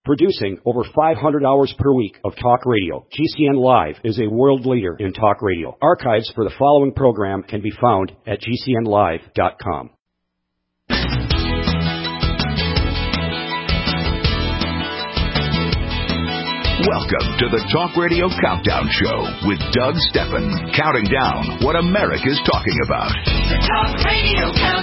Producing over 500 hours per week of talk radio, GCN Live is a world leader in talk radio. Archives for the following program can be found at GCNlive.com. Welcome to the Talk Radio Countdown Show with Doug Steffen, counting down what America's talking about. The Talk Radio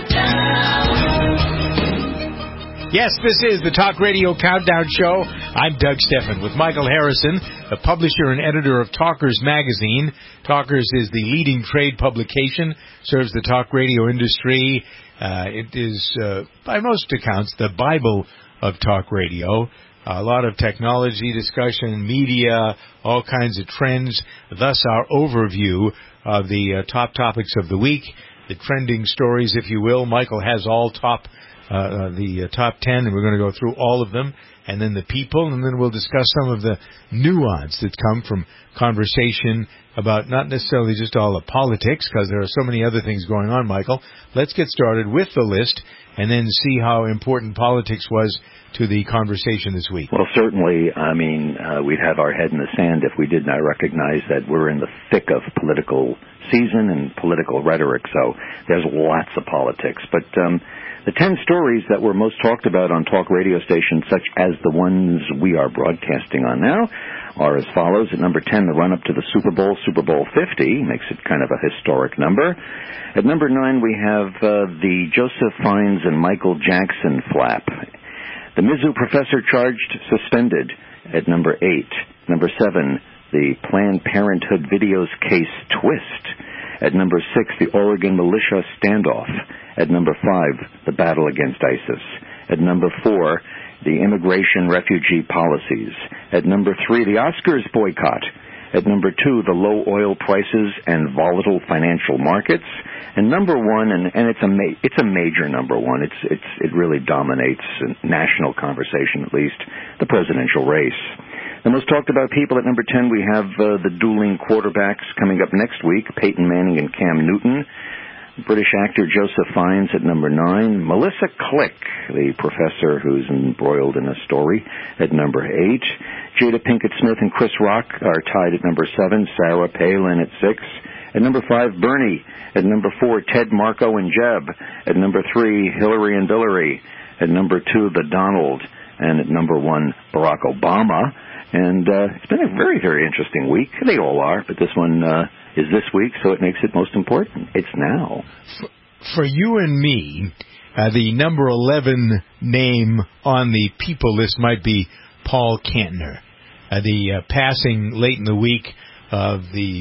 Countdown. Yes, this is the Talk Radio Countdown Show. I'm Doug Steffen with Michael Harrison, the publisher and editor of Talkers Magazine. Talkers is the leading trade publication, serves the talk radio industry. It is, by most accounts, the Bible of talk radio. A lot of technology discussion, media, all kinds of trends. Thus, our overview of the top topics of the week, the trending stories, if you will. Michael has all top 10, and we're going to go through all of them, and then the people, and then we'll discuss some of the nuance that come from conversation about not necessarily just all the politics, because there are so many other things going on, Michael. Let's get started with the list, and then see how important politics was to the conversation this week. Well, certainly, I mean, we'd have our head in the sand if we did not recognize that we're in the thick of political season and political rhetoric, so there's lots of politics. But the 10 stories that were most talked about on talk radio stations, such as the ones we are broadcasting on now, are as follows. At number 10, the run-up to the Super Bowl 50, makes it kind of a historic number. At number 9, we have the Joseph Fiennes and Michael Jackson flap. The Mizzou professor charged suspended at number 8. Number 7, the Planned Parenthood videos case twist. At number 6, the Oregon militia standoff. At number 5, the battle against ISIS. At number 4, the immigration refugee policies. At number 3, the Oscars boycott. At number 2, the low oil prices and volatile financial markets. And number 1, and it's a major number 1. It really dominates national conversation, at least, the presidential race. The most talked about people at number 10, we have the dueling quarterbacks coming up next week, Peyton Manning and Cam Newton. British actor Joseph Fiennes at number 9. Melissa Click, the professor who's embroiled in a story, at number 8. Jada Pinkett Smith and Chris Rock are tied at number 7. Sarah Palin at 6. At number 5, Bernie. At number 4, Ted, Marco, and Jeb. At number 3, Hillary and Billary. At number 2, the Donald. And at number 1, Barack Obama. And it's been a very, very interesting week. They all are, but this one is this week, so it makes it most important. It's now. For you and me, the number 11 name on the people list might be Paul Kantner. The passing late in the week of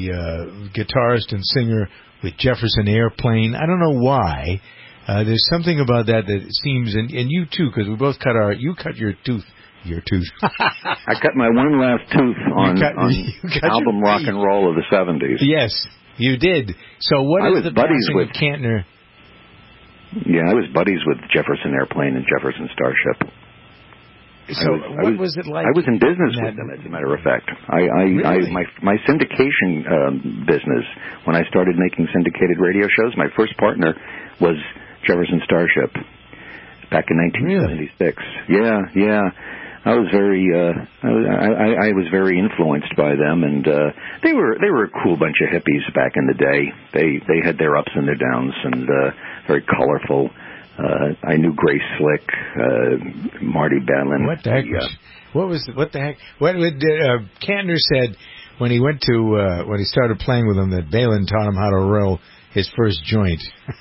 the guitarist and singer with Jefferson Airplane. I don't know why. There's something about that seems, and you too, because we both you cut your tooth. Your tooth. I cut my one last tooth on album rock and roll of the 70s. Yes, you did. So what is the passing of Kantner? Yeah, I was buddies with Jefferson Airplane and Jefferson Starship. So what was it like? I was in business with them, as a matter of fact. Really? My syndication business, when I started making syndicated radio shows, my first partner was Jefferson Starship back in 1976. Really? Yeah. I was very influenced by them, and they were a cool bunch of hippies back in the day. They had their ups and their downs, and very colorful. I knew Grace Slick, Marty Balin. What the heck? What the heck? What Kantner said when he started playing with them, that Balin taught him how to roll his first joint.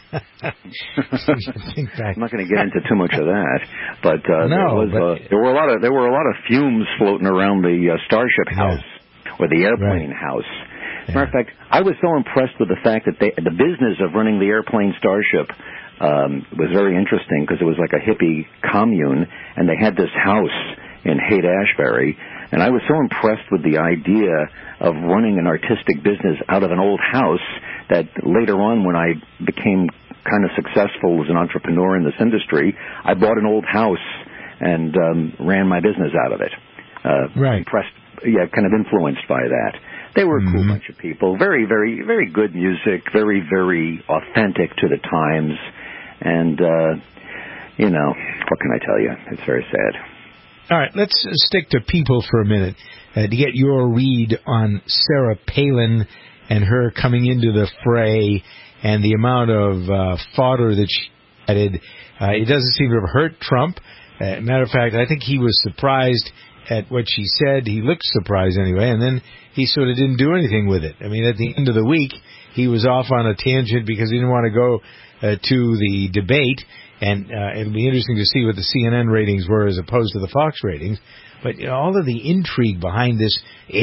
I'm not going to get into too much of that, but there were a lot of fumes floating around the Starship house or the airplane house. As a matter of fact, I was so impressed with the fact that the business of running the airplane Starship was very interesting, because it was like a hippie commune, and they had this house in Haight-Ashbury, and I was so impressed with the idea of running an artistic business out of an old house that later on, when I became kind of successful as an entrepreneur in this industry, I bought an old house and ran my business out of it. Impressed, kind of influenced by that. They were a cool bunch of people. Very, very, very good music. Very, very authentic to the times. And, what can I tell you? It's very sad. All right, let's stick to people for a minute to get your read on Sarah Palin and her coming into the fray and the amount of fodder that she added. It doesn't seem to have hurt Trump. Matter of fact, I think he was surprised at what she said. He looked surprised anyway, and then he sort of didn't do anything with it. I mean, at the end of the week, he was off on a tangent because he didn't want to go to the debate, and it'll be interesting to see what the CNN ratings were as opposed to the Fox ratings. But all of the intrigue behind this,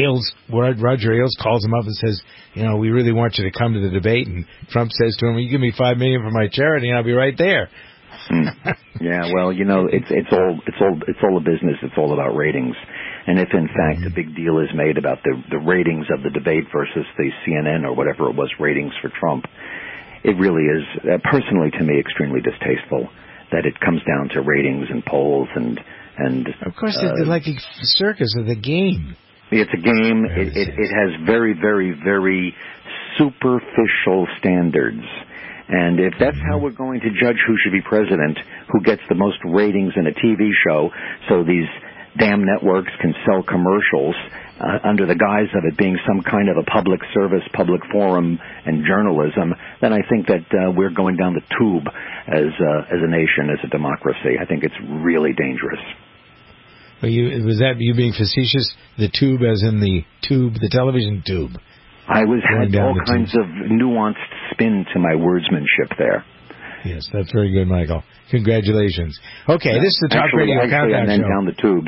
Roger Ailes calls him up and says, we really want you to come to the debate, and Trump says to him, you give me $5 million for my charity, and I'll be right there. Yeah, well, it's all a business. It's all about ratings. And if, in fact, a big deal is made about the ratings of the debate versus the CNN or whatever it was ratings for Trump, it really is, personally to me, extremely distasteful that it comes down to ratings and polls and of course, it's like a circus of the game. It's a game. It has very, very, very superficial standards. And if that's how we're going to judge who should be president, who gets the most ratings in a TV show, so these damn networks can sell commercials under the guise of it being some kind of a public service, public forum, and journalism, then I think that we're going down the tube as a nation, as a democracy. I think it's really dangerous. Well, was that you being facetious? The tube as in the tube, the television tube? I had all kinds of nuanced spin to my wordsmanship there. Yes, that's very good, Michael. Congratulations. Okay, this is the Talk Radio Countdown Show. Down the tubes.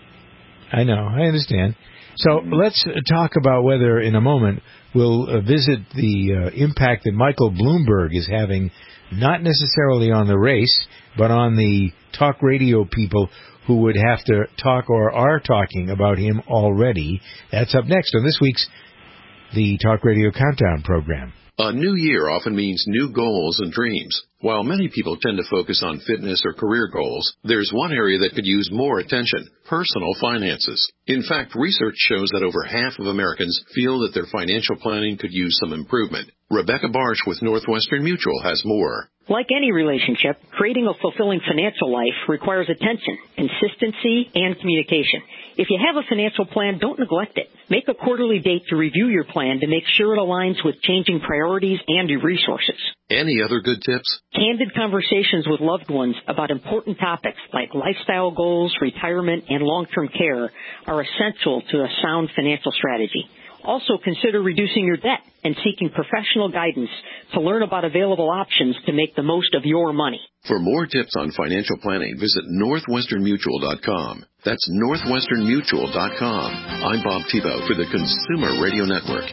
I know, I understand. So let's talk about whether, in a moment, we'll visit the impact that Michael Bloomberg is having, not necessarily on the race, but on the talk radio people who would have to talk or are talking about him already. That's up next on this week's the Talk Radio Countdown program. A new year often means new goals and dreams. While many people tend to focus on fitness or career goals, there's one area that could use more attention: personal finances. In fact, research shows that over half of Americans feel that their financial planning could use some improvement. Rebecca Barch with Northwestern Mutual has more. Like any relationship, creating a fulfilling financial life requires attention, consistency, and communication. If you have a financial plan, don't neglect it. Make a quarterly date to review your plan to make sure it aligns with changing priorities and your resources. Any other good tips? Candid conversations with loved ones about important topics like lifestyle goals, retirement, and long-term care are essential to a sound financial strategy. Also, consider reducing your debt and seeking professional guidance to learn about available options to make the most of your money. For more tips on financial planning, visit northwesternmutual.com. That's northwesternmutual.com. I'm Bob Tebow for the Consumer Radio Network.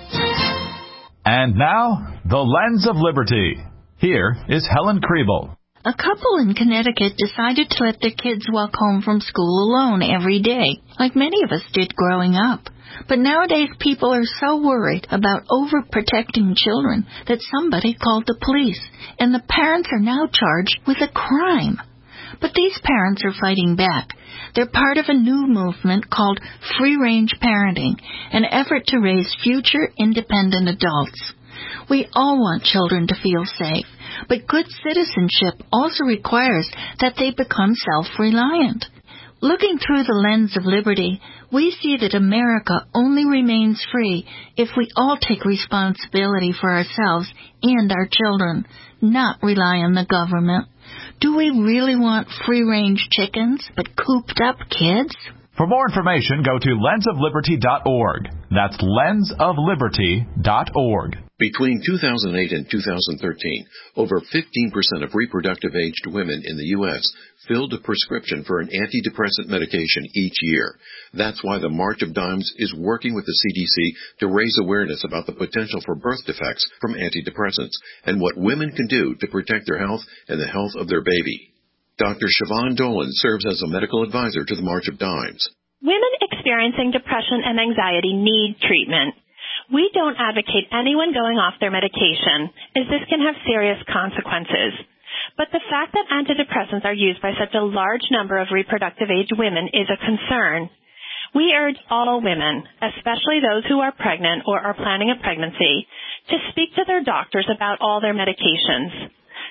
And now, the Lens of Liberty. Here is Helen Kriebel. A couple in Connecticut decided to let their kids walk home from school alone every day, like many of us did growing up. But nowadays people are so worried about overprotecting children that somebody called the police, and the parents are now charged with a crime. But these parents are fighting back. They're part of a new movement called free-range parenting, an effort to raise future independent adults. We all want children to feel safe, but good citizenship also requires that they become self-reliant. Looking through the lens of liberty, we see that America only remains free if we all take responsibility for ourselves and our children, not rely on the government. Do we really want free-range chickens but cooped-up kids? For more information, go to lensofliberty.org. That's lensofliberty.org. Between 2008 and 2013, over 15% of reproductive-aged women in the U.S. filled a prescription for an antidepressant medication each year. That's why the March of Dimes is working with the CDC to raise awareness about the potential for birth defects from antidepressants and what women can do to protect their health and the health of their baby. Dr. Siobhan Dolan serves as a medical advisor to the March of Dimes. Women experiencing depression and anxiety need treatment. We don't advocate anyone going off their medication, as this can have serious consequences. But the fact that antidepressants are used by such a large number of reproductive-age women is a concern. We urge all women, especially those who are pregnant or are planning a pregnancy, to speak to their doctors about all their medications.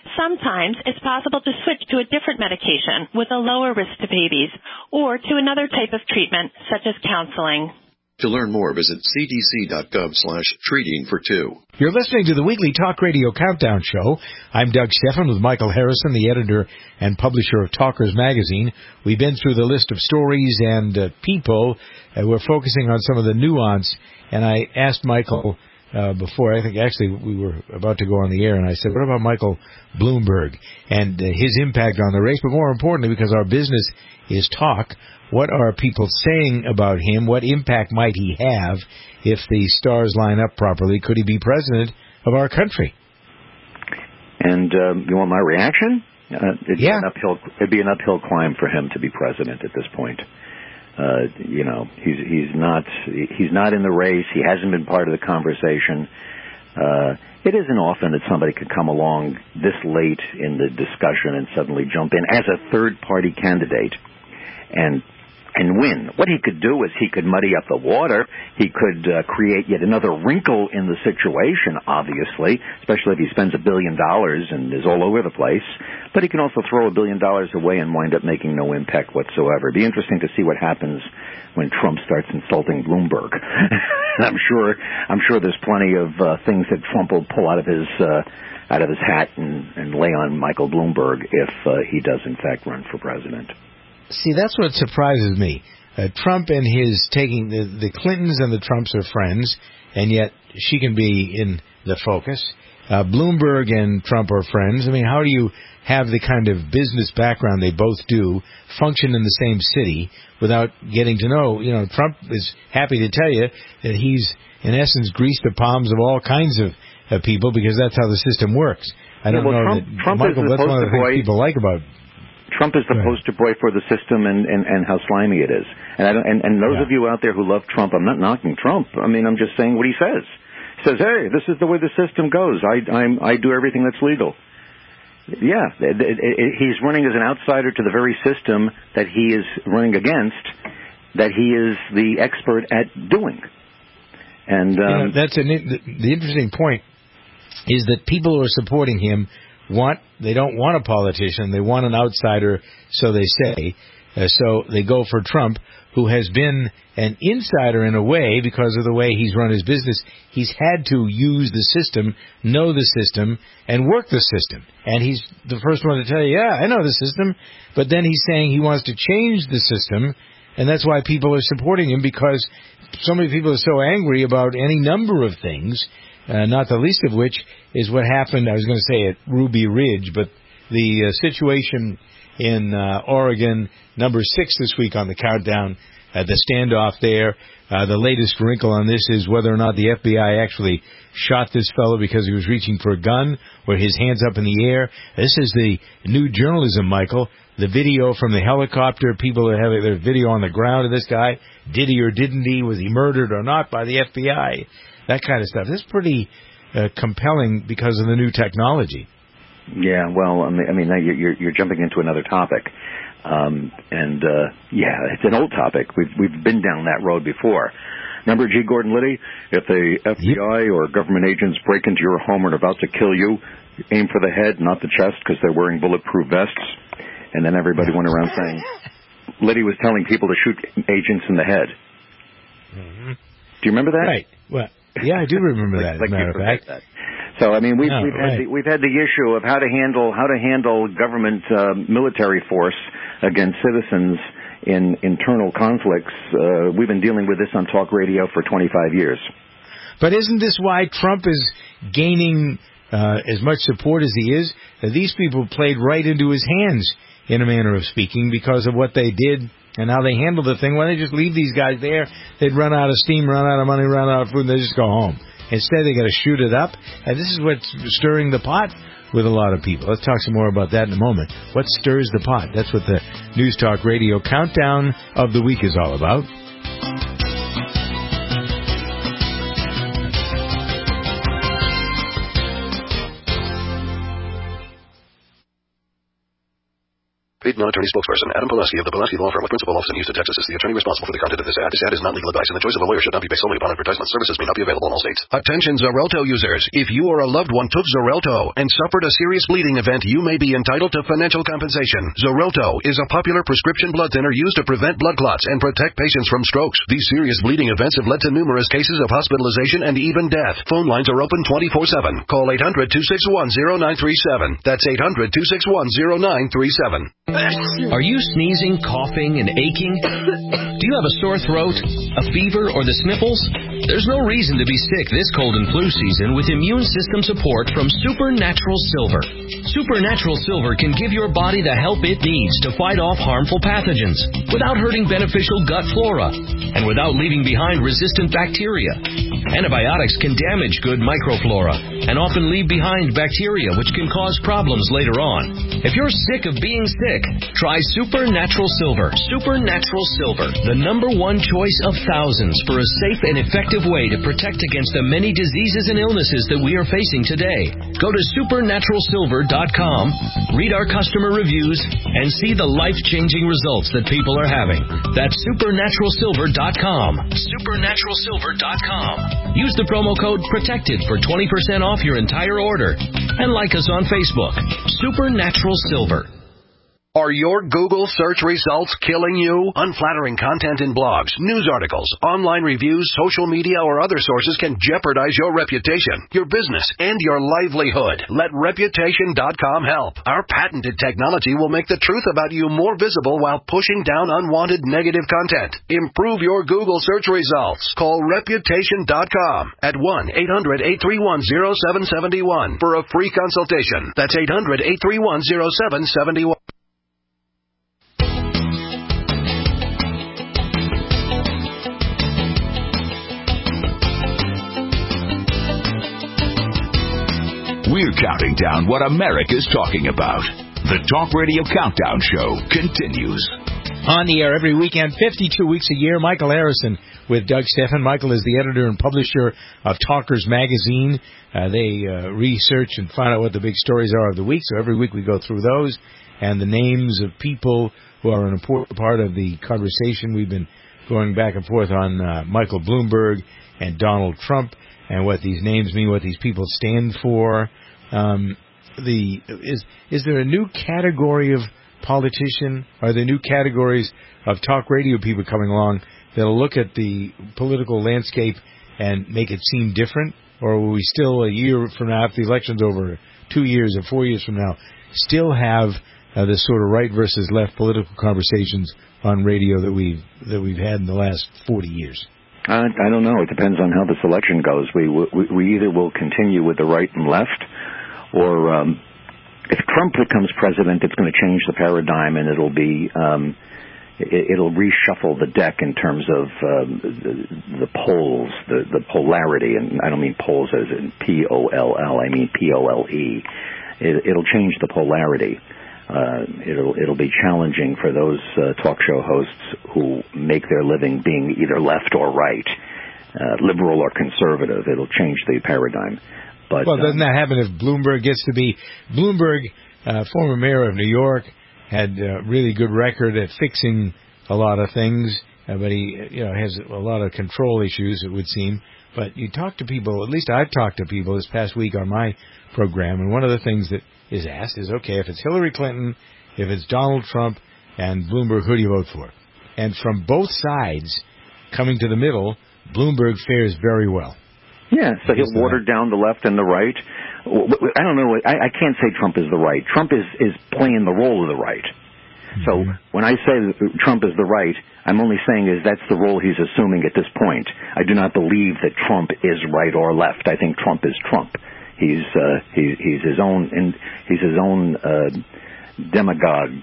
Sometimes it's possible to switch to a different medication with a lower risk to babies or to another type of treatment, such as counseling. To learn more, visit cdc.gov/treating-for-two. You're listening to the weekly Talk Radio Countdown Show. I'm Doug Stephan with Michael Harrison, the editor and publisher of Talkers Magazine. We've been through the list of stories and people. We're focusing on some of the nuance. And I asked Michael before, I think actually we were about to go on the air, and I said, what about Michael Bloomberg and his impact on the race? But more importantly, because our business is talk, what are people saying about him? What impact might he have if the stars line up properly? Could he be president of our country? And you want my reaction? It'd Yeah. be an uphill climb for him to be president at this point. He's not in the race. He hasn't been part of the conversation. It isn't often that somebody could come along this late in the discussion and suddenly jump in as a third-party candidate and win. What he could do is he could muddy up the water. He could create yet another wrinkle in the situation, obviously, especially if he spends $1 billion and is all over the place. But he can also throw $1 billion away and wind up making no impact whatsoever. It'd be interesting to see what happens when Trump starts insulting Bloomberg. I'm sure there's plenty of things that Trump will pull out of his hat and lay on Michael Bloomberg if he does in fact run for president. See, that's what surprises me. Trump and his taking the Clintons and the Trumps are friends, and yet she can be in the focus. Bloomberg and Trump are friends. I mean, how do you have the kind of business background they both do, function in the same city, without getting to know? You know, Trump is happy to tell you that he's, in essence, greased the palms of all kinds of people because that's how the system works. I don't know Trump Michael, is that's one of the things people like about Trump is the poster boy for the system and how slimy it is. And those of you out there who love Trump, I'm not knocking Trump. I mean, I'm just saying what he says. He says, hey, this is the way the system goes. I do everything that's legal. Yeah, he's running as an outsider to the very system that he is running against, that he is the expert at doing. And that's the interesting point is that people who are supporting him they don't want a politician, they want an outsider, so they say. So they go for Trump, who has been an insider in a way because of the way he's run his business. He's had to use the system, know the system, and work the system. And he's the first one to tell you, yeah, I know the system. But then he's saying he wants to change the system, and that's why people are supporting him, because so many people are so angry about any number of things. Not the least of which is what happened, I was going to say at Ruby Ridge, but the situation in Oregon, number 6 this week on the countdown, the standoff there. The latest wrinkle on this is whether or not the FBI actually shot this fellow because he was reaching for a gun or his hands up in the air. This is the new journalism, Michael. The video from the helicopter, people that have their video on the ground of this guy. Did he or didn't he? Was he murdered or not by the FBI? That kind of stuff. This is pretty compelling because of the new technology. Yeah, well, I mean, you're jumping into another topic, it's an old topic. We've been down that road before. Remember G. Gordon Liddy? If the FBI or government agents break into your home and are about to kill you, aim for the head, not the chest, because they're wearing bulletproof vests. And then everybody went around saying Liddy was telling people to shoot agents in the head. Mm-hmm. Do you remember that? Right. Well. Yeah, I do remember that. As a matter of fact. That. So I mean, we've had the issue of how to handle government military force against citizens in internal conflicts. We've been dealing with this on talk radio for 25 years. But isn't this why Trump is gaining as much support as he is? These people played right into his hands, in a manner of speaking, because of what they did and how they handled the thing. Why don't they just leave these guys there? They'd run out of steam, run out of money, run out of food, and they just go home. Instead, they got to shoot it up. And this is what's stirring the pot with a lot of people. Let's talk some more about that in a moment. What stirs the pot? That's what the News Talk Radio Countdown of the Week is all about. Paid non-attorney spokesperson Adam Pulaski of the Pulaski Law Firm with principal office in Houston, Texas is the attorney responsible for the content of this ad. This ad is not legal advice, and the choice of a lawyer should not be based solely upon advertisement. Services may not be available in all states. Attention Xarelto users. If you or a loved one took Xarelto and suffered a serious bleeding event, you may be entitled to financial compensation. Xarelto is a popular prescription blood thinner used to prevent blood clots and protect patients from strokes. These serious bleeding events have led to numerous cases of hospitalization and even death. Phone lines are open 24/7. Call 800-261-0937. That's 800-261-0937. Are you sneezing, coughing, and aching? Do you have a sore throat, a fever, or the sniffles? There's no reason to be sick this cold and flu season with immune system support from Supernatural Silver. Supernatural Silver can give your body the help it needs to fight off harmful pathogens without hurting beneficial gut flora and without leaving behind resistant bacteria. Antibiotics can damage good microflora and often leave behind bacteria which can cause problems later on. If you're sick of being sick, try Supernatural Silver. Supernatural Silver, the number one choice of thousands for a safe and effective way to protect against the many diseases and illnesses that we are facing today. Go to supernaturalsilver.com, read our customer reviews, and see the life-changing results that people are having. That's supernaturalsilver.com. Supernaturalsilver.com. Use the promo code PROTECTED for 20% off your entire order. And like us on Facebook. Supernatural Silver. Are your Google search results killing you? Unflattering content in blogs, news articles, online reviews, social media, or other sources can jeopardize your reputation, your business, and your livelihood. Let Reputation.com help. Our patented technology will make the truth about you more visible while pushing down unwanted negative content. Improve your Google search results. Call Reputation.com at 1-800-831-0771 for a free consultation. That's 800-831-0771. We're counting down what America's talking about. The Talk Radio Countdown Show continues. On the air every weekend, 52 weeks a year, Michael Harrison with Doug Stephan. Michael is the editor and publisher of Talkers Magazine. They research and find out what the big stories are of the week, so every week we go through those and the names of people who are an important part of the conversation. We've been going back and forth on Michael Bloomberg and Donald Trump and what these names mean, what these people stand for. Is there a new category of politician? Are there new categories of talk radio people coming along that'll look at the political landscape and make it seem different? Or will we still, a year from now, if the election's over, 2 years or 4 years from now, still have this sort of right versus left political conversations on radio that we've had in the last 40 years? I don't know. It depends on how this election goes. We either will continue with the right and left, or if Trump becomes president, it's going to change the paradigm, and it'll be it'll reshuffle the deck in terms of the polls, the polarity, and I don't mean polls as in P-O-L-L. I mean P-O-L-E. It'll change the polarity. It'll be challenging for those talk show hosts who make their living being either left or right, liberal or conservative. It'll change the paradigm. But, well, doesn't that happen if Bloomberg gets to be... Bloomberg, former mayor of New York, had a really good record at fixing a lot of things, but he has a lot of control issues, it would seem. But you talk to people, at least I've talked to people this past week on my program, and one of the things that is asked is, okay, if it's Hillary Clinton, if it's Donald Trump, and Bloomberg, who do you vote for? And from both sides, coming to the middle, Bloomberg fares very well. Yeah, so he'll water down the left and the right. I don't know. I can't say Trump is the right. Trump is playing the role of the right. So when I say that Trump is the right, I'm only saying is that's the role he's assuming at this point. I do not believe that Trump is right or left. I think Trump is Trump. He's his own demagogue.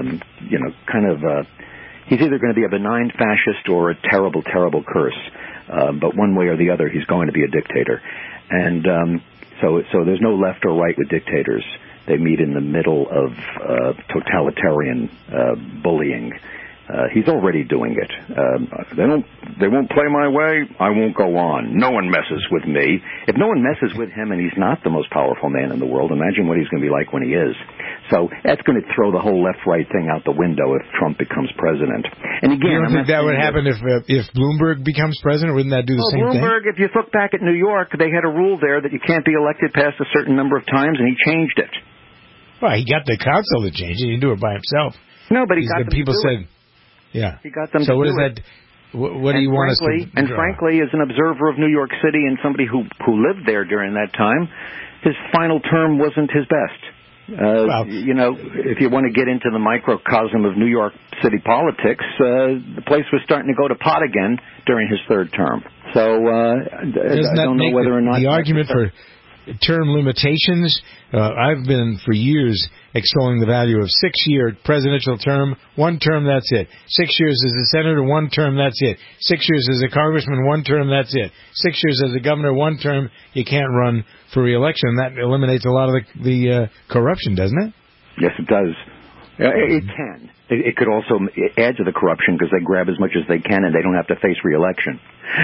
He's either going to be a benign fascist or a terrible, terrible curse. But one way or the other, he's going to be a dictator. And so there's no left or right with dictators. They meet in the middle of totalitarian bullying. He's already doing it. They won't play my way, I won't go on. No one messes with me. If no one messes with him and he's not the most powerful man in the world, imagine what he's going to be like when he is. So that's going to throw the whole left-right thing out the window if Trump becomes president. And again, you don't think that would happen if Bloomberg becomes president? Wouldn't that do the same thing? Bloomberg, if you look back at New York, they had a rule there that you can't be elected past a certain number of times, and he changed it. Well, he got the council to change it. He didn't do it by himself. No, but he got them people to do said, it. Yeah. He got them so to what do is it. that? What do you want us to draw? And frankly, as an observer of New York City and somebody who lived there during that time, his final term wasn't his best. If you want to get into the microcosm of New York City politics, the place was starting to go to pot again during his third term. So I don't know whether or not the argument for term limitations. I've been for years extolling the value of 6-year presidential term, 1 term, that's it. 6 years as a senator, 1 term, that's it. 6 years as a congressman, 1 term, that's it. 6 years as a governor, 1 term, you can't run for re-election. That eliminates a lot of the corruption, doesn't it? Yes, it does. It can. It could also add to the corruption because they grab as much as they can and they don't have to face re-election.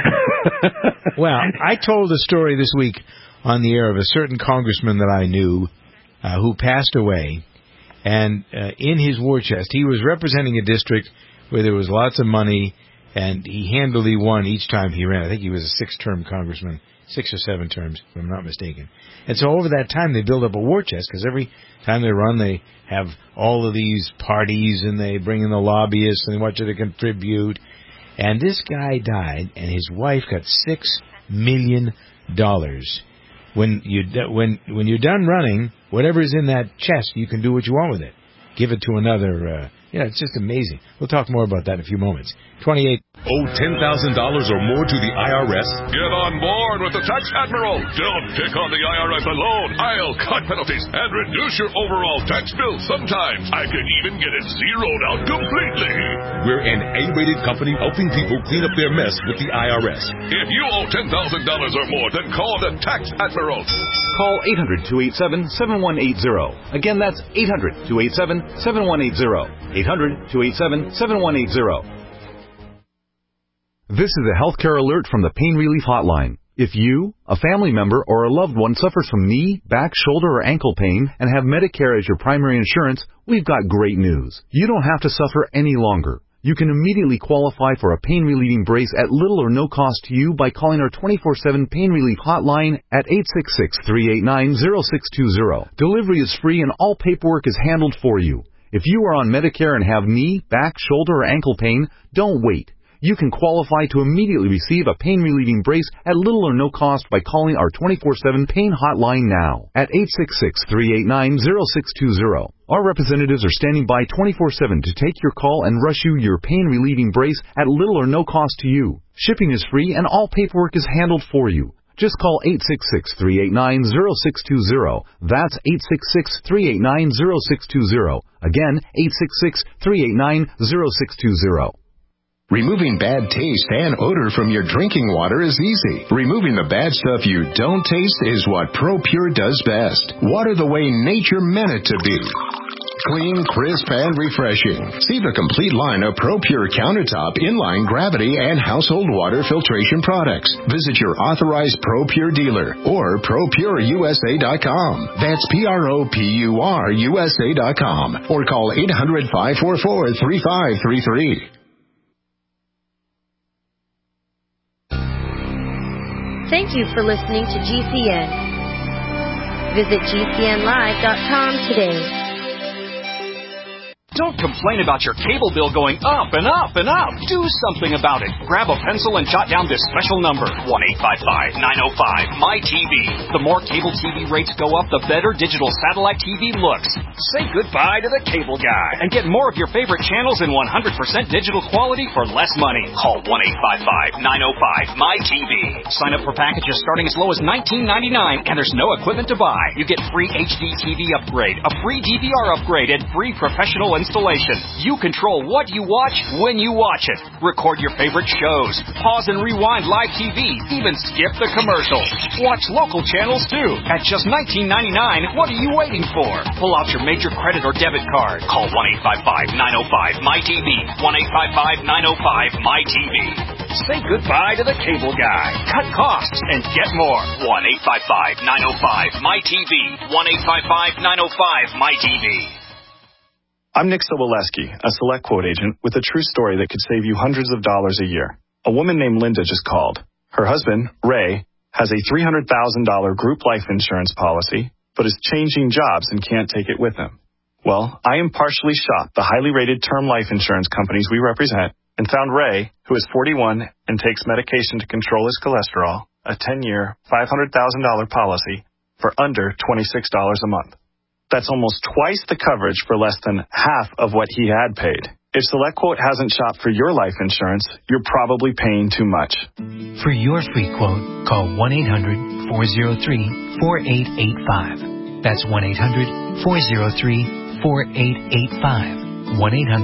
Well, I told a story this week on the air of a certain congressman that I knew who passed away, and in his war chest, he was representing a district where there was lots of money, and he handily won each time he ran. I think he was a 6-term congressman, 6 or 7 terms, if I'm not mistaken. And so over that time, they build up a war chest, because every time they run, they have all of these parties, and they bring in the lobbyists, and they want you to contribute. And this guy died, and his wife got $6 million. When you're done running, whatever's in that chest, you can do what you want with it. Give it to another. It's just amazing. We'll talk more about that in a few moments. 28. Owe $10,000 or more to the IRS? Get on board with the Tax Admiral. Don't pick on the IRS alone. I'll cut penalties and reduce your overall tax bill. Sometimes I can even get it zeroed out completely. We're an A-rated company helping people clean up their mess with the IRS. If you owe $10,000 or more, then call the Tax Admiral. Call 800-287-7180. Again, that's 800-287-7180. 800-287-7180. This is a healthcare alert from the Pain Relief Hotline. If you, a family member, or a loved one suffers from knee, back, shoulder, or ankle pain and have Medicare as your primary insurance, we've got great news. You don't have to suffer any longer. You can immediately qualify for a pain-relieving brace at little or no cost to you by calling our 24/7 Pain Relief Hotline at 866-389-0620. Delivery is free and all paperwork is handled for you. If you are on Medicare and have knee, back, shoulder, or ankle pain, don't wait. You can qualify to immediately receive a pain-relieving brace at little or no cost by calling our 24/7 Pain Hotline now at 866-389-0620. Our representatives are standing by 24/7 to take your call and rush you your pain-relieving brace at little or no cost to you. Shipping is free and all paperwork is handled for you. Just call 866-389-0620. That's 866-389-0620. Again, 866-389-0620. Removing bad taste and odor from your drinking water is easy. Removing the bad stuff you don't taste is what ProPure does best. Water the way nature meant it to be. Clean, crisp, and refreshing. See the complete line of ProPure countertop, inline, gravity, and household water filtration products. Visit your authorized ProPure dealer or ProPureUSA.com. That's ProPureUSA.com. Or call 800-544-3533. Thank you for listening to GCN. Visit GCNlive.com today. Don't complain about your cable bill going up and up and up. Do something about it. Grab a pencil and jot down this special number, 1-855-905-MY-TV. The more cable TV rates go up, the better digital satellite TV looks. Say goodbye to the cable guy and get more of your favorite channels in 100% digital quality for less money. Call 1-855-905-MY-TV. Sign up for packages starting as low as $19.99, and there's no equipment to buy. You get free HD TV upgrade, a free DVR upgrade, and free professional installation. You control what you watch when you watch it. Record your favorite shows. Pause and rewind live TV. Even skip the commercials. Watch local channels too. At just $19.99, what are you waiting for? Pull out your major credit or debit card. Call 1-855-905-MyTV. 1-855-905-MyTV. Say goodbye to the cable guy. Cut costs and get more. 1-855-905-MyTV. 1-855-905-MyTV. I'm Nick Soboleski, a Select Quote agent with a true story that could save you hundreds of dollars a year. A woman named Linda just called. Her husband, Ray, has a $300,000 group life insurance policy, but is changing jobs and can't take it with him. Well, I impartially shopped the highly rated term life insurance companies we represent and found Ray, who is 41 and takes medication to control his cholesterol, a 10-year, $500,000 policy for under $26 a month. That's almost twice the coverage for less than half of what he had paid. If SelectQuote hasn't shopped for your life insurance, you're probably paying too much. For your free quote, call 1-800-403-4885. That's 1-800-403-4885.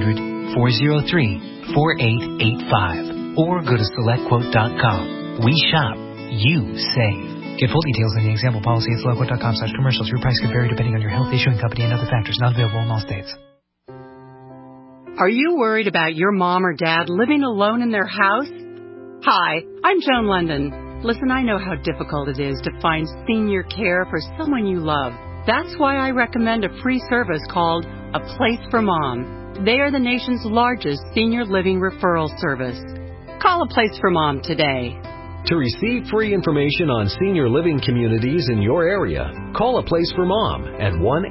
1-800-403-4885. Or go to SelectQuote.com. We shop. You save. Get full details in the example policy at SelectQuote.com/commercials. Your price could vary depending on your health, issuing company, and other factors. Not available in all states. Are you worried about your mom or dad living alone in their house? Hi, I'm Joan London. Listen, I know how difficult it is to find senior care for someone you love. That's why I recommend a free service called A Place for Mom. They are the nation's largest senior living referral service. Call A Place for Mom today. To receive free information on senior living communities in your area, call A Place for Mom at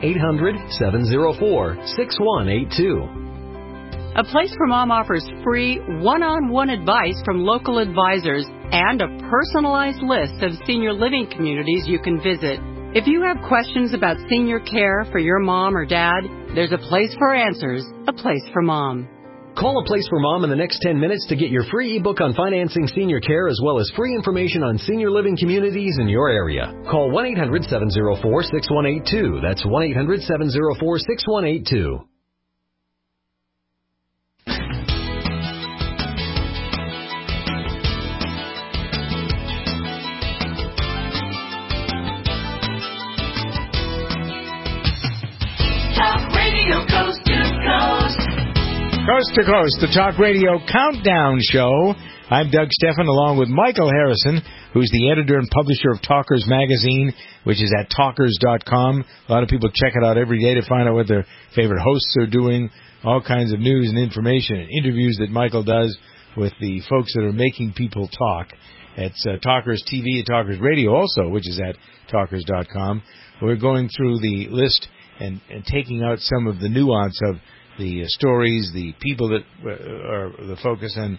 1-800-704-6182. A Place for Mom offers free one-on-one advice from local advisors and a personalized list of senior living communities you can visit. If you have questions about senior care for your mom or dad, there's a place for answers, A Place for Mom. Call A Place for Mom in the next 10 minutes to get your free ebook on financing senior care as well as free information on senior living communities in your area. Call 1-800-704-6182. That's 1-800-704-6182. Coast to Coast, the Talk Radio Countdown Show. I'm Doug Stephan, along with Michael Harrison, who's the editor and publisher of Talkers Magazine, which is at talkers.com. A lot of people check it out every day to find out what their favorite hosts are doing, all kinds of news and information and interviews that Michael does with the folks that are making people talk. It's Talkers TV and Talkers Radio also, which is at talkers.com. We're going through the list and taking out some of the nuance of the stories, the people that are the focus. And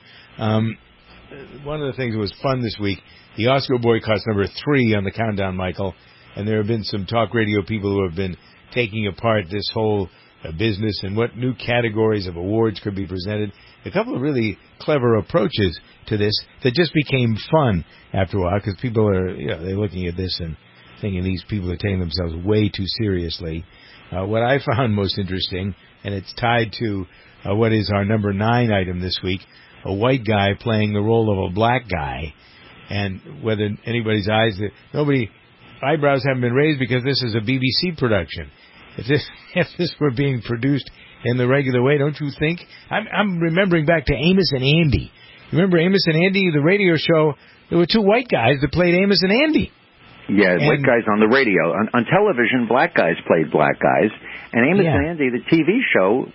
one of the things that was fun this week, the Oscar boycott's number 3 on the countdown, Michael, and there have been some talk radio people who have been taking apart this whole business and what new categories of awards could be presented. A couple of really clever approaches to this that just became fun after a while, because people are, they're looking at this and thinking these people are taking themselves way too seriously. What I found most interesting, and it's tied to what is our number 9 item this week, a white guy playing the role of a black guy, and whether anybody's eyebrows haven't been raised because this is a BBC production. If this were being produced in the regular way, don't you think? I'm remembering back to Amos and Andy. Remember Amos and Andy, the radio show? There were 2 white guys that played Amos and Andy. Yeah, white guys on the radio. On television, black guys played black guys. And Amos and Andy, the TV show,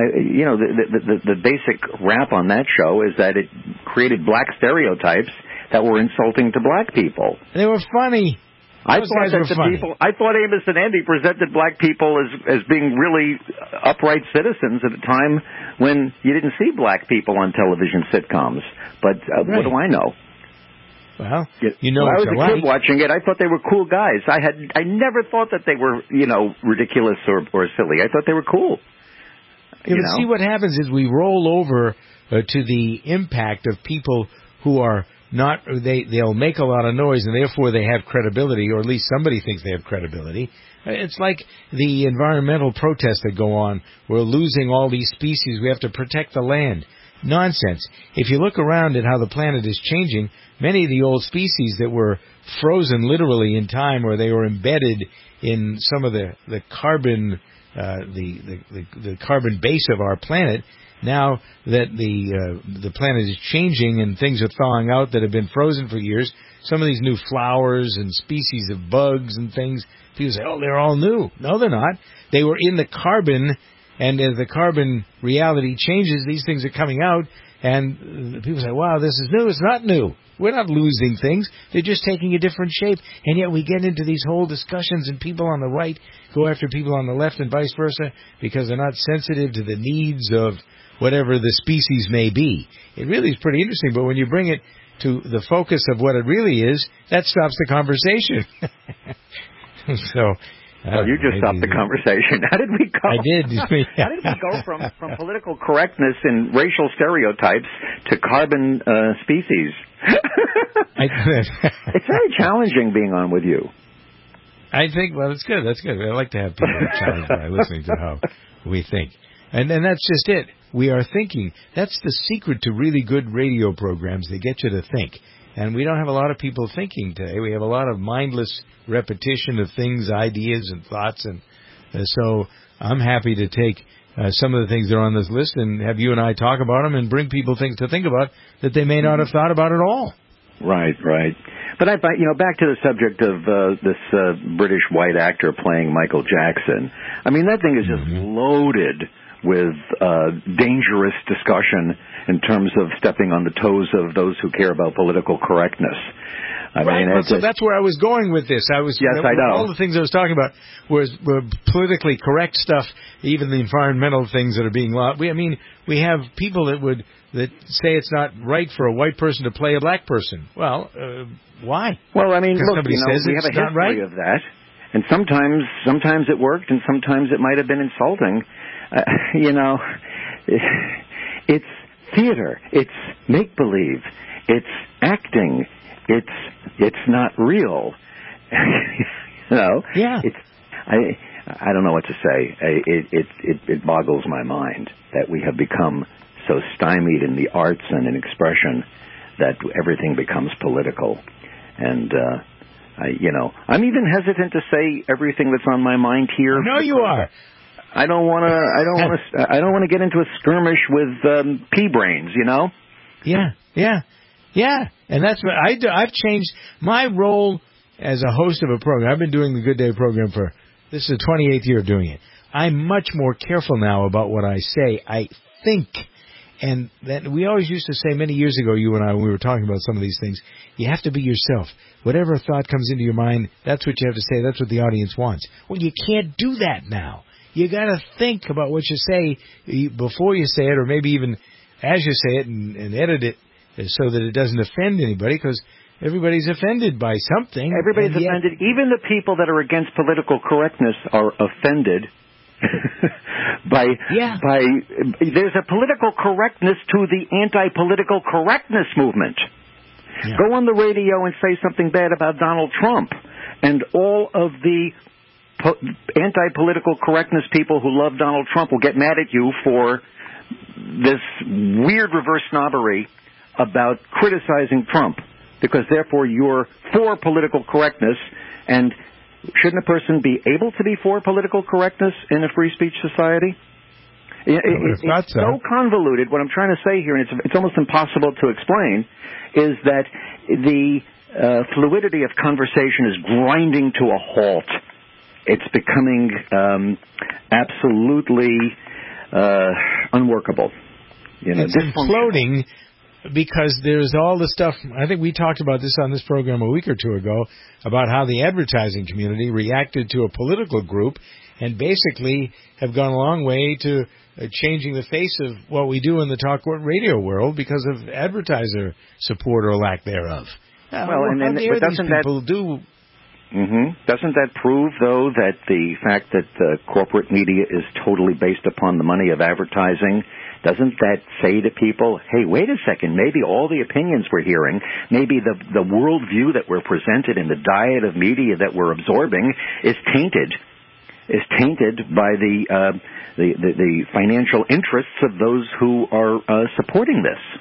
the basic rap on that show is that it created black stereotypes that were insulting to black people. They were funny. I thought Amos and Andy presented black people as being really upright citizens at a time when you didn't see black people on television sitcoms. But what do I know? Well, when I was a kid watching it, I thought they were cool guys. I never thought that they were, ridiculous or silly. I thought they were cool. See, what happens is we roll over to the impact of people who are they'll make a lot of noise, and therefore they have credibility, or at least somebody thinks they have credibility. It's like the environmental protests that go on. We're losing all these species. We have to protect the land. Nonsense. If you look around at how the planet is changing, many of the old species that were frozen literally in time, or they were embedded in some of the carbon, the carbon base of our planet. Now that the planet is changing and things are thawing out that have been frozen for years, some of these new flowers and species of bugs and things, people say, oh, they're all new. No, they're not. They were in the carbon, and as the carbon reality changes, these things are coming out, and people say, wow, this is new. It's not new. We're not losing things. They're just taking a different shape. And yet we get into these whole discussions, and people on the right go after people on the left and vice versa because they're not sensitive to the needs of whatever the species may be. It really is pretty interesting, but when you bring it to the focus of what it really is, that stops the conversation. Well, you just stopped the conversation. How did we go? I did. How did we go from political correctness and racial stereotypes to carbon species? It's very challenging being on with you. I think, well, it's good. That's good. I like to have people challenged by listening to how we think. And that's just it. We are thinking. That's the secret to really good radio programs. They get you to think. And we don't have a lot of people thinking today. We have a lot of mindless repetition of things, ideas, and thoughts. And so I'm happy to take some of the things that are on this list and have you and I talk about them and bring people things to think about that they may not have thought about at all. Right. But back to the subject of this British white actor playing Michael Jackson. I mean, that thing is just loaded with dangerous discussion in terms of stepping on the toes of those who care about political correctness. So that's where I was going with this. I know. All the things I was talking about were politically correct stuff, even the environmental things that are being lost. We have people that say it's not right for a white person to play a black person. Well, why? Well, look, we have a history of that, and sometimes it worked, and sometimes it might have been insulting. It's theater. It's make-believe. It's acting. It's not real. Yeah. I don't know what to say. It boggles my mind that we have become so stymied in the arts and in expression that everything becomes political. And I'm even hesitant to say everything that's on my mind here. No, you are. I don't want to get into a skirmish with pea brains, Yeah, and that's what I've changed my role as a host of a program. I've been doing the Good Day program this is the 28th year of doing it. I'm much more careful now about what I say. I think, and that we always used to say many years ago, you and I, when we were talking about some of these things, you have to be yourself. Whatever thought comes into your mind, that's what you have to say. That's what the audience wants. Well, you can't do that now. You got to think about what you say before you say it, or maybe even as you say it, and edit it so that it doesn't offend anybody, because everybody's offended by something. Everybody's offended. Even the people that are against political correctness are offended by there's a political correctness to the anti-political correctness movement. Yeah. Go on the radio and say something bad about Donald Trump, and all of the anti-political correctness people who love Donald Trump will get mad at you for this weird reverse snobbery about criticizing Trump, because therefore you're for political correctness. And shouldn't a person be able to be for political correctness in a free speech society? It's so convoluted. What I'm trying to say here, and it's almost impossible to explain, is that the fluidity of conversation is grinding to a halt. It's becoming absolutely unworkable. It's imploding because there's all the stuff. I think we talked about this on this program a week or two ago about how the advertising community reacted to a political group and basically have gone a long way to changing the face of what we do in the talk radio world because of advertiser support or lack thereof. But doesn't that prove, though, that the fact that the corporate media is totally based upon the money of advertising, Doesn't that say to people, hey, wait a second, maybe all the opinions we're hearing, maybe the worldview that we're presented in the diet of media that we're absorbing is tainted by the financial interests of those who are supporting this.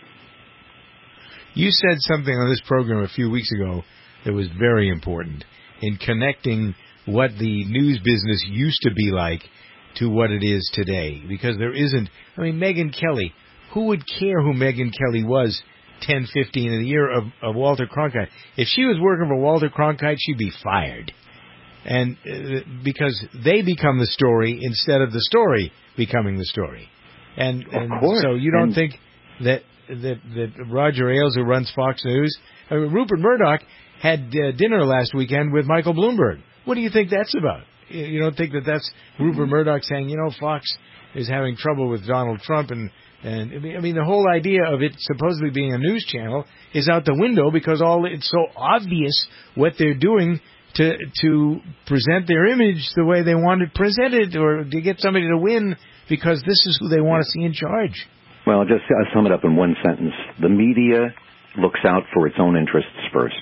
You said something on this program a few weeks ago that was very important in connecting what the news business used to be like to what it is today. Because there isn't, Megyn Kelly, who would care who Megyn Kelly was 10, 15 in the year of Walter Cronkite? If she was working for Walter Cronkite, she'd be fired. And because they become the story instead of the story becoming the story. And so you don't think that Roger Ailes, who runs Fox News, Rupert Murdoch had dinner last weekend with Michael Bloomberg. What do you think that's about? You don't think that's Rupert Murdoch saying, Fox is having trouble with Donald Trump, and the whole idea of it supposedly being a news channel is out the window because it's so obvious what they're doing to present their image the way they want it presented, or to get somebody to win because this is who they want to see in charge. Well, I'll sum it up in one sentence. The media looks out for its own interests first.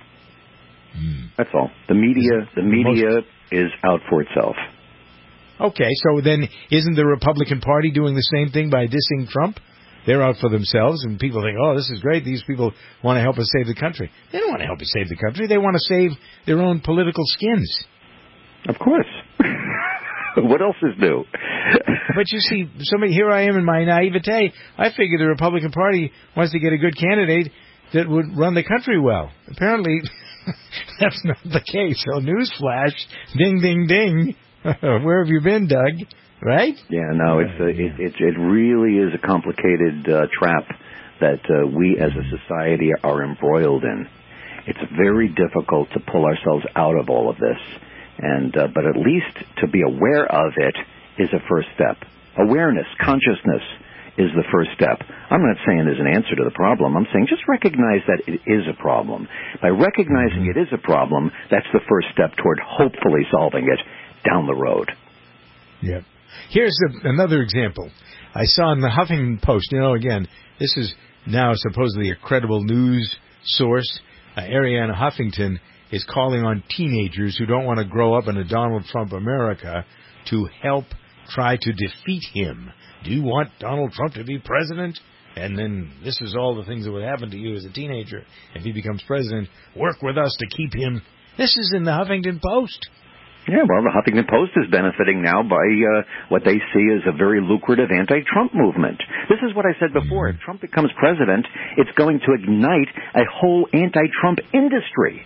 That's all. The media is out for itself. Okay, so then isn't the Republican Party doing the same thing by dissing Trump? They're out for themselves, and people think, oh, this is great. These people want to help us save the country. They don't want to help us save the country. They want to save their own political skins. Of course. What else is new? But you see, here I am in my naivete. I figure the Republican Party wants to get a good candidate that would run the country well. Apparently, that's not the case. So newsflash, ding, ding, ding. Where have you been, Doug? Right? Yeah, no, it really is a complicated trap that we as a society are embroiled in. It's very difficult to pull ourselves out of all of this. But at least to be aware of it is a first step. Awareness, consciousness is the first step. I'm not saying there's an answer to the problem. I'm saying just recognize that it is a problem. By recognizing it is a problem, that's the first step toward hopefully solving it down the road. Yeah. Here's another example. I saw in the Huffington Post, again, this is now supposedly a credible news source. Arianna Huffington is calling on teenagers who don't want to grow up in a Donald Trump America to help try to defeat him. Do you want Donald Trump to be president? And then this is all the things that would happen to you as a teenager if he becomes president. Work with us to keep him. This is in the Huffington Post. Yeah, well, the Huffington Post is benefiting now by what they see as a very lucrative anti-Trump movement. This is what I said before. If Trump becomes president, it's going to ignite a whole anti-Trump industry.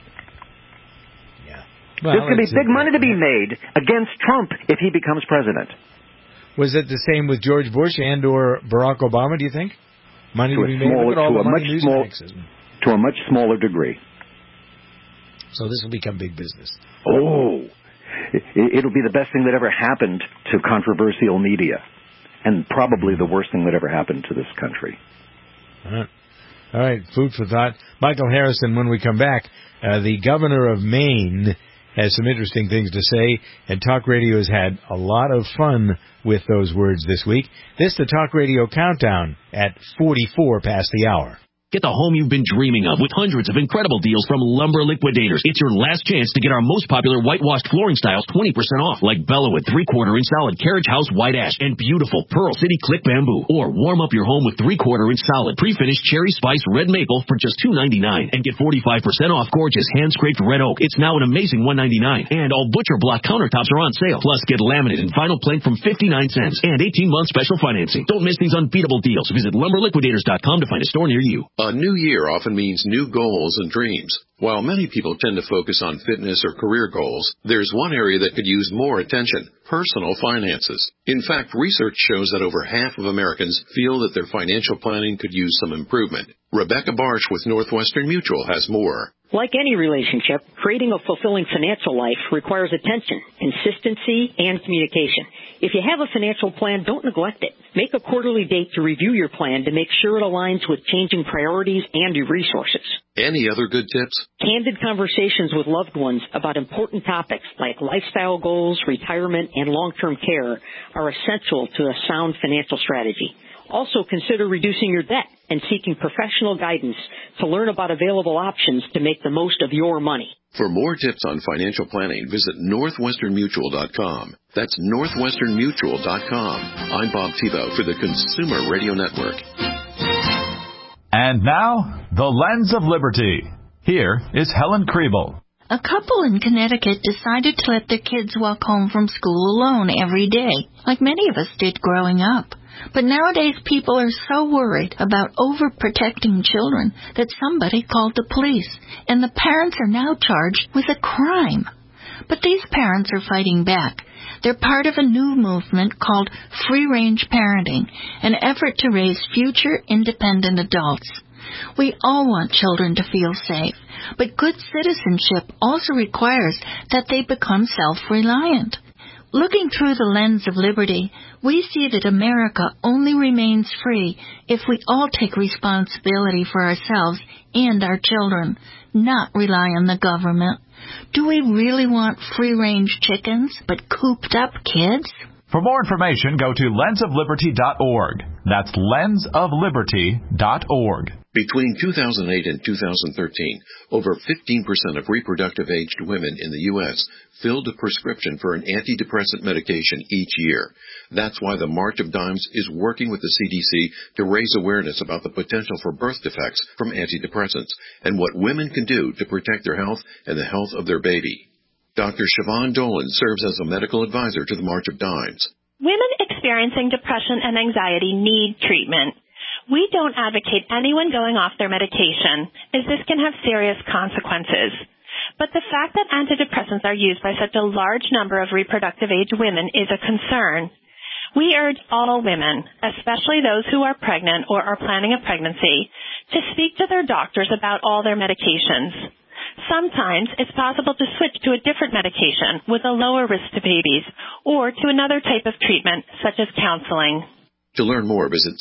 Well, there's going to be big money to be made against Trump if he becomes president. Was it the same with George Bush and or Barack Obama, do you think? Money to be made? Look at all the money news makes. To a much smaller degree. So this will become big business. Oh, it'll be the best thing that ever happened to controversial media. And probably the worst thing that ever happened to this country. All right, food for thought. Michael Harrison, when we come back, the governor of Maine has some interesting things to say, and Talk Radio has had a lot of fun with those words this week. This is the Talk Radio Countdown at 44 past the hour. Get the home you've been dreaming of with hundreds of incredible deals from Lumber Liquidators. It's your last chance to get our most popular whitewashed flooring styles 20% off, like Bellawood 3/4-inch solid Carriage House white ash and beautiful Pearl City click bamboo. Or warm up your home with 3/4-inch solid pre-finished cherry spice red maple for just $2.99 and get 45% off gorgeous hand-scraped red oak. It's now an amazing $1.99. And all butcher block countertops are on sale. Plus, get laminate and vinyl plank from 59 cents and 18-month special financing. Don't miss these unbeatable deals. Visit LumberLiquidators.com to find a store near you. A new year often means new goals and dreams. While many people tend to focus on fitness or career goals, there's one area that could use more attention: personal finances. In fact, research shows that over half of Americans feel that their financial planning could use some improvement. Rebecca Barsh with Northwestern Mutual has more. Like any relationship, creating a fulfilling financial life requires attention, consistency, and communication. If you have a financial plan, don't neglect it. Make a quarterly date to review your plan to make sure it aligns with changing priorities and your resources. Any other good tips? Candid conversations with loved ones about important topics like lifestyle goals, retirement, and long-term care are essential to a sound financial strategy. Also, consider reducing your debt and seeking professional guidance to learn about available options to make the most of your money. For more tips on financial planning, visit northwesternmutual.com. That's northwesternmutual.com. I'm Bob Tebow for the Consumer Radio Network. And now, the Lens of Liberty. Here is Helen Kriebel. A couple in Connecticut decided to let their kids walk home from school alone every day, like many of us did growing up. But nowadays people are so worried about overprotecting children that somebody called the police, and the parents are now charged with a crime. But these parents are fighting back. They're part of a new movement called free-range parenting, an effort to raise future independent adults. We all want children to feel safe, but good citizenship also requires that they become self-reliant. Looking through the lens of liberty, we see that America only remains free if we all take responsibility for ourselves and our children, not rely on the government. Do we really want free-range chickens but cooped-up kids? For more information, go to lensofliberty.org. That's lensofliberty.org. Between 2008 and 2013, over 15% of reproductive-aged women in the U.S. filled a prescription for an antidepressant medication each year. That's why the March of Dimes is working with the CDC to raise awareness about the potential for birth defects from antidepressants and what women can do to protect their health and the health of their baby. Dr. Siobhan Dolan serves as a medical advisor to the March of Dimes. Women experiencing depression and anxiety need treatment. We don't advocate anyone going off their medication, as this can have serious consequences. But the fact that antidepressants are used by such a large number of reproductive-age women is a concern. We urge all women, especially those who are pregnant or are planning a pregnancy, to speak to their doctors about all their medications. Sometimes it's possible to switch to a different medication with a lower risk to babies or to another type of treatment, such as counseling. To learn more, visit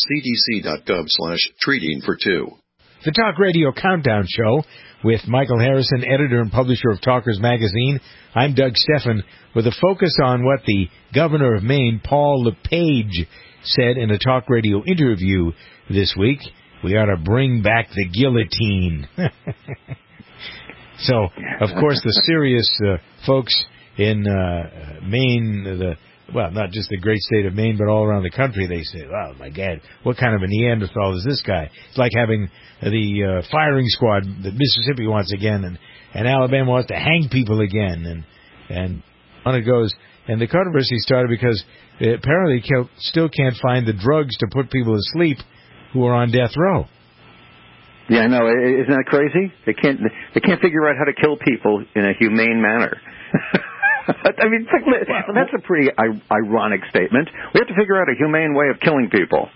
cdc.gov/treating-for-two. The Talk Radio Countdown Show with Michael Harrison, editor and publisher of Talkers Magazine. I'm Doug Steffen, with a focus on what the governor of Maine, Paul LePage, said in a Talk Radio interview this week. We ought to bring back the guillotine. So, of course, the serious folks in Maine, not just the great state of Maine, but all around the country, they say, oh, my God, what kind of a Neanderthal is this guy? It's like having the firing squad that Mississippi wants again, and Alabama wants to hang people again, and on it goes. And the controversy started because they apparently still can't find the drugs to put people to sleep who are on death row. Yeah, I know. Isn't that crazy? They can't figure out how to kill people in a humane manner. I mean, that's a pretty ironic statement. We have to figure out a humane way of killing people.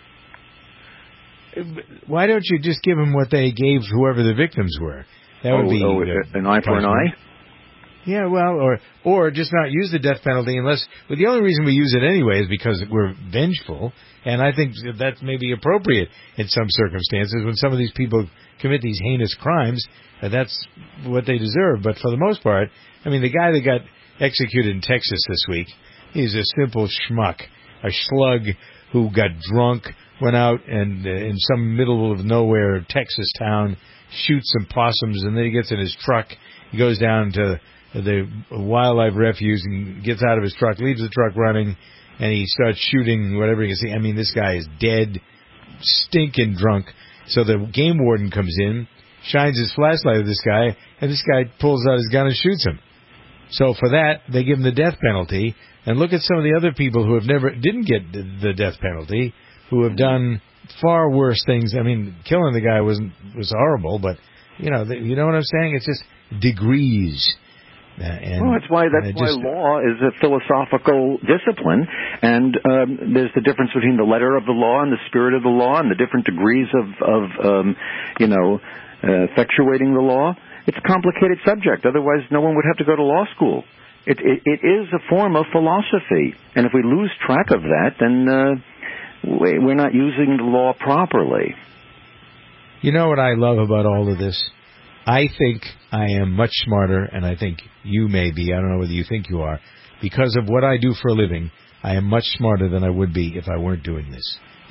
Why don't you just give them what they gave whoever the victims were? That would be an eye for an eye. Yeah, well, or just not use the death penalty unless. But the only reason we use it anyway is because we're vengeful, and I think that may be appropriate in some circumstances when some of these people commit these heinous crimes. That's what they deserve. But for the most part, I mean, the guy that got executed in Texas this week, he's a simple schmuck, a slug who got drunk, went out and in some middle of nowhere Texas town, shoots some possums, and then he gets in his truck. He goes down to the wildlife refuge and gets out of his truck, leaves the truck running, and he starts shooting whatever he can see. I mean, this guy is dead, stinking drunk. So the game warden comes in, shines his flashlight at this guy, and this guy pulls out his gun and shoots him. So for that, they give him the death penalty. And look at some of the other people who didn't get the death penalty, who have done far worse things. I mean, killing the guy was horrible, but you know what I'm saying? It's just degrees. That's why law is a philosophical discipline, and there's the difference between the letter of the law and the spirit of the law, and the different degrees of effectuating the law. It's a complicated subject. Otherwise, no one would have to go to law school. It is a form of philosophy, and if we lose track of that, then we're not using the law properly. You know what I love about all of this? I think I am much smarter, and I think you may be. I don't know whether you think you are. Because of what I do for a living, I am much smarter than I would be if I weren't doing this.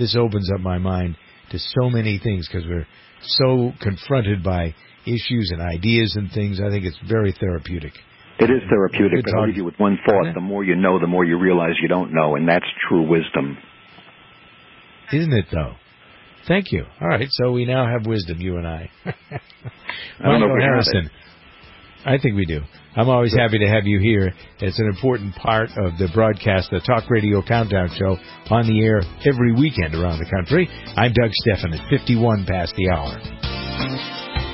this opens up my mind to so many things because we're so confronted by issues and ideas and things. I think it's very therapeutic. It is therapeutic, but I'll leave you with one thought. The more you know, the more you realize you don't know, and that's true wisdom. Isn't it, though? Thank you. All right, so we now have wisdom, you and I. Michael Harrison. I think we do. I'm always happy to have you here. It's an important part of the broadcast, the Talk Radio Countdown Show, on the air every weekend around the country. I'm Doug Stephan at 51 past the hour.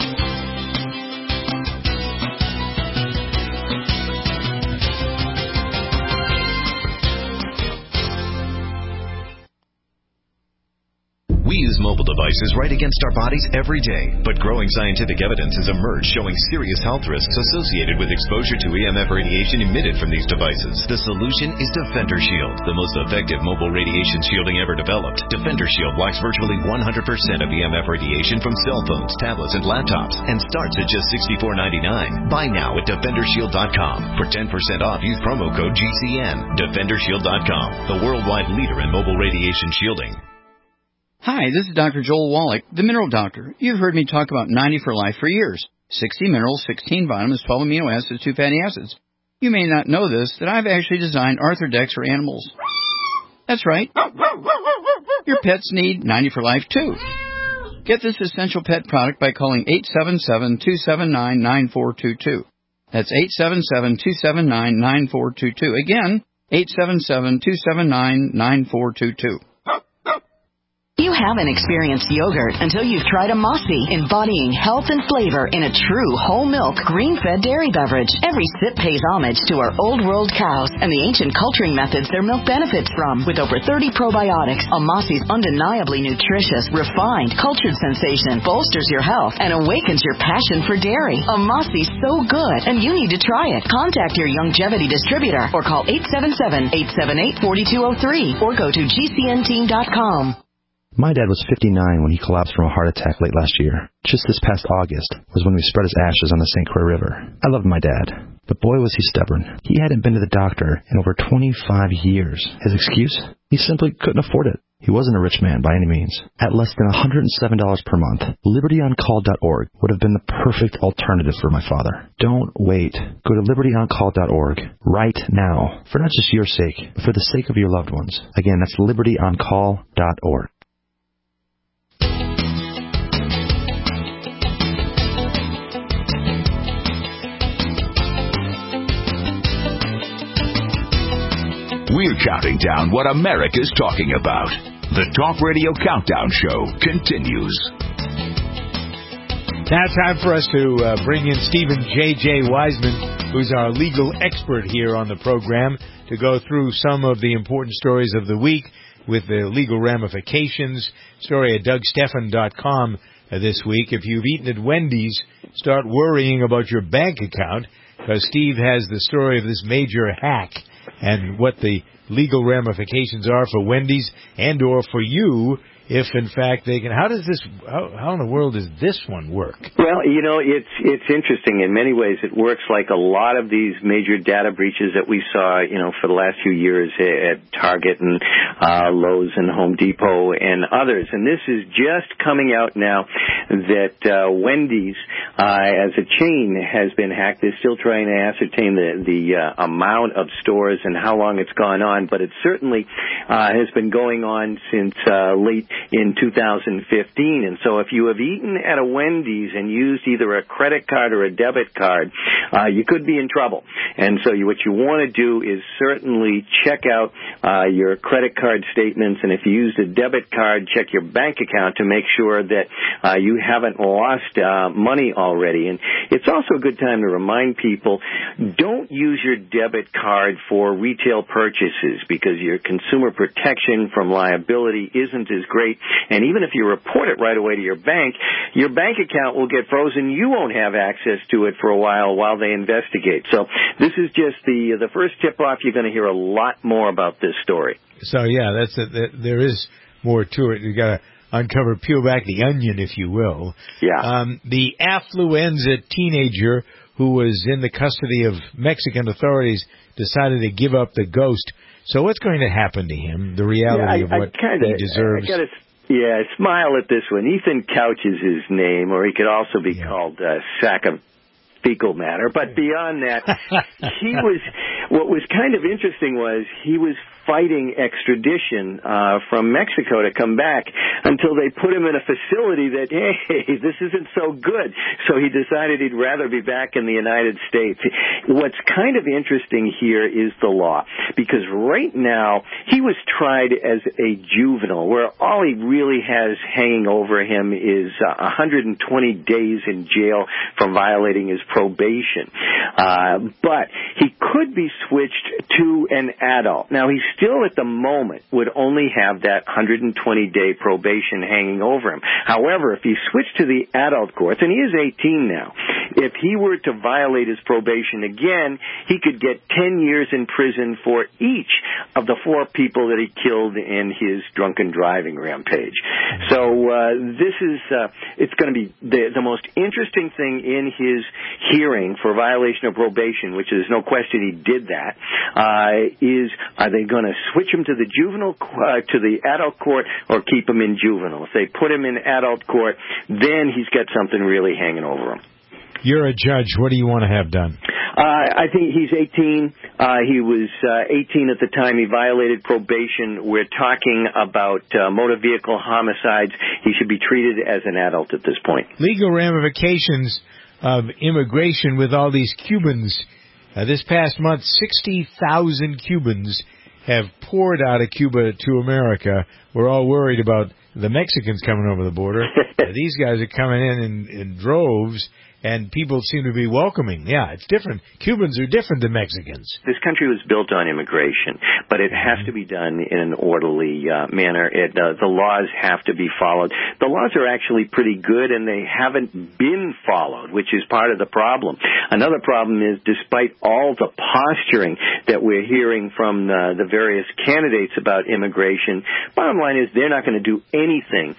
We use mobile devices right against our bodies every day, but growing scientific evidence has emerged showing serious health risks associated with exposure to EMF radiation emitted from these devices. The solution is Defender Shield, the most effective mobile radiation shielding ever developed. Defender Shield blocks virtually 100% of EMF radiation from cell phones, tablets, and laptops, and starts at just $64.99. Buy now at DefenderShield.com. For 10% off, use promo code GCN. DefenderShield.com, the worldwide leader in mobile radiation shielding. Hi, this is Dr. Joel Wallach, the Mineral Doctor. You've heard me talk about 90 for Life for years. 60 minerals, 16 vitamins, 12 amino acids, 2 fatty acids. You may not know this, that I've actually designed Arthrodex for animals. That's right. Your pets need 90 for Life, too. Get this essential pet product by calling 877-279-9422. That's 877-279-9422. Again, 877-279-9422. You haven't experienced yogurt until you've tried a Mossy, embodying health and flavor in a true whole milk, green-fed dairy beverage. Every sip pays homage to our old world cows and the ancient culturing methods their milk benefits from. With over 30 probiotics, a Mossy's undeniably nutritious, refined, cultured sensation bolsters your health and awakens your passion for dairy. A Mossy's so good, and you need to try it. Contact your Youngevity distributor or call 877-878-4203 or go to gcnteam.com. My dad was 59 when he collapsed from a heart attack late last year. Just this past August was when we spread his ashes on the St. Croix River. I loved my dad, but boy was he stubborn. He hadn't been to the doctor in over 25 years. His excuse? He simply couldn't afford it. He wasn't a rich man by any means. At less than $107 per month, LibertyOnCall.org would have been the perfect alternative for my father. Don't wait. Go to LibertyOnCall.org right now, for not just your sake, but for the sake of your loved ones. Again, that's LibertyOnCall.org. We're counting down what America's talking about. The Talk Radio Countdown Show continues. Now it's time for us to bring in Stephen J.J. Wiseman, who's our legal expert here on the program, to go through some of the important stories of the week with the legal ramifications. Story at DougStephan.com this week. If you've eaten at Wendy's, start worrying about your bank account, because Steve has the story of this major hack and what the legal ramifications are for Wendy's and or for you if, in fact, they can. How in the world does this one work? Well, it's interesting. In many ways, it works like a lot of these major data breaches that we saw, for the last few years at Target and Lowe's and Home Depot and others. And this is just coming out now that Wendy's, as a chain, has been hacked. They're still trying to ascertain the amount of stores and how long it's gone on, but it certainly has been going on since late in 2015. And so if you have eaten at a Wendy's and used either a credit card or a debit card, you could be in trouble. And so what you want to do is certainly check out your credit card statements, and if you used a debit card, check your bank account to make sure that you haven't lost money already. And it's also a good time to remind people, don't use your debit card for retail purchases because your consumer protection from liability isn't as great. And even if you report it right away to your bank account will get frozen. You won't have access to it for a while they investigate. So this is just the first tip-off. You're going to hear a lot more about this story. So, yeah, there is more to it. You've got to peel back the onion, if you will. Yeah. The affluenza teenager who was in the custody of Mexican authorities decided to give up the ghost. So what's going to happen to him? The reality of what he deserves. I smile at this one. Ethan Couch is his name, or he could also be called Sack of Fecal Matter. But beyond that, what was kind of interesting was he was fighting extradition from Mexico to come back until they put him in a facility that, hey, this isn't so good. So he decided he'd rather be back in the United States. What's kind of interesting here is the law, because right now he was tried as a juvenile, where all he really has hanging over him is 120 days in jail for violating his probation. But he could be switched to an adult. Now, he still at the moment would only have that 120-day probation hanging over him. However, if he switched to the adult courts, and he is 18 now, if he were to violate his probation again, he could get 10 years in prison for each of the 4 people that he killed in his drunken driving rampage. So it's going to be the most interesting thing in his hearing for violation of probation, which is no question he did that, is are they going to switch him to the to the adult court or keep him in juvenile? If they put him in adult court, then he's got something really hanging over him. You're a judge. What do you want to have done? I think he's 18. He was 18 at the time he violated probation. We're talking about motor vehicle homicides. He should be treated as an adult at this point. Legal ramifications of immigration with all these Cubans. This past month, 60,000 Cubans have poured out of Cuba to America. We're all worried about the Mexicans coming over the border. These guys are coming in droves, and people seem to be welcoming. Yeah, it's different. Cubans are different than Mexicans. This country was built on immigration, but it has to be done in an orderly manner. The laws have to be followed. The laws are actually pretty good, and they haven't been followed, which is part of the problem. Another problem is, despite all the posturing that we're hearing from the various candidates about immigration, bottom line is they're not going to do anything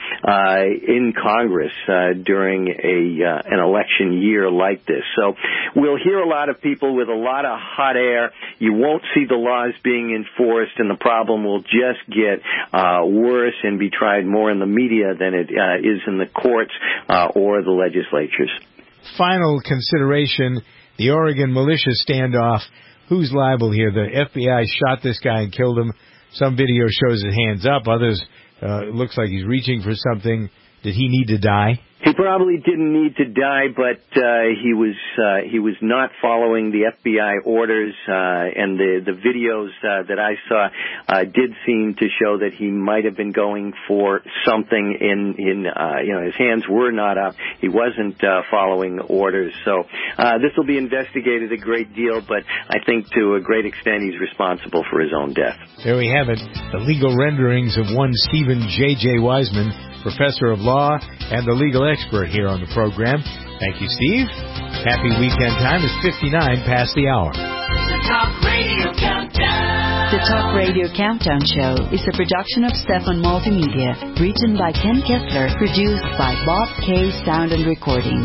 in Congress during an election year like this. So we'll hear a lot of people with a lot of hot air. You won't see the laws being enforced, and the problem will just get worse and be tried more in the media than it is in the courts or the legislatures. Final consideration, the Oregon militia standoff. Who's liable here? The FBI shot this guy and killed him. Some video shows his hands up. Others, it looks like he's reaching for something. Did he need to die? He probably didn't need to die, but he was not following the FBI orders, and the videos that I saw did seem to show that he might have been going for something his hands were not up. He wasn't following orders. So this will be investigated a great deal, but I think to a great extent he's responsible for his own death. There we have it, the legal renderings of one Stephen J.J. Wiseman, professor of law and the legal expert here on the program. Thank you, Steve. Happy weekend time. It's 59 past the hour. The Talk Radio Countdown. The Talk Radio Countdown Show is a production of Stefan Multimedia, written by Ken Kessler, produced by Bob K. Sound and Recording.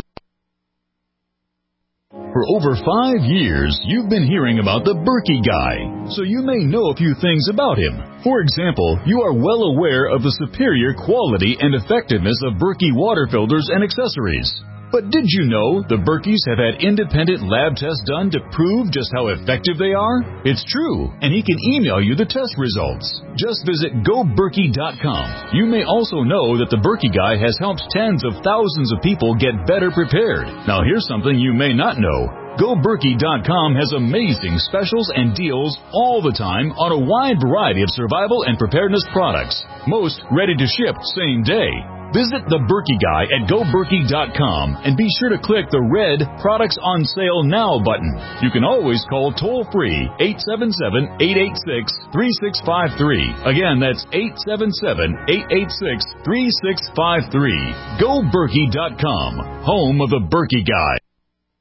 For over 5 years, you've been hearing about the Berkey Guy, so you may know a few things about him. For example, you are well aware of the superior quality and effectiveness of Berkey water filters and accessories. But did you know the Berkeys have had independent lab tests done to prove just how effective they are? It's true, and he can email you the test results. Just visit GoBerkey.com. You may also know that the Berkey Guy has helped tens of thousands of people get better prepared. Now here's something you may not know. GoBerkey.com has amazing specials and deals all the time on a wide variety of survival and preparedness products. Most ready to ship same day. Visit the Berkey Guy at GoBerkey.com and be sure to click the red Products on Sale Now button. You can always call toll-free 877-886-3653. Again, that's 877-886-3653. GoBerkey.com, home of the Berkey Guy.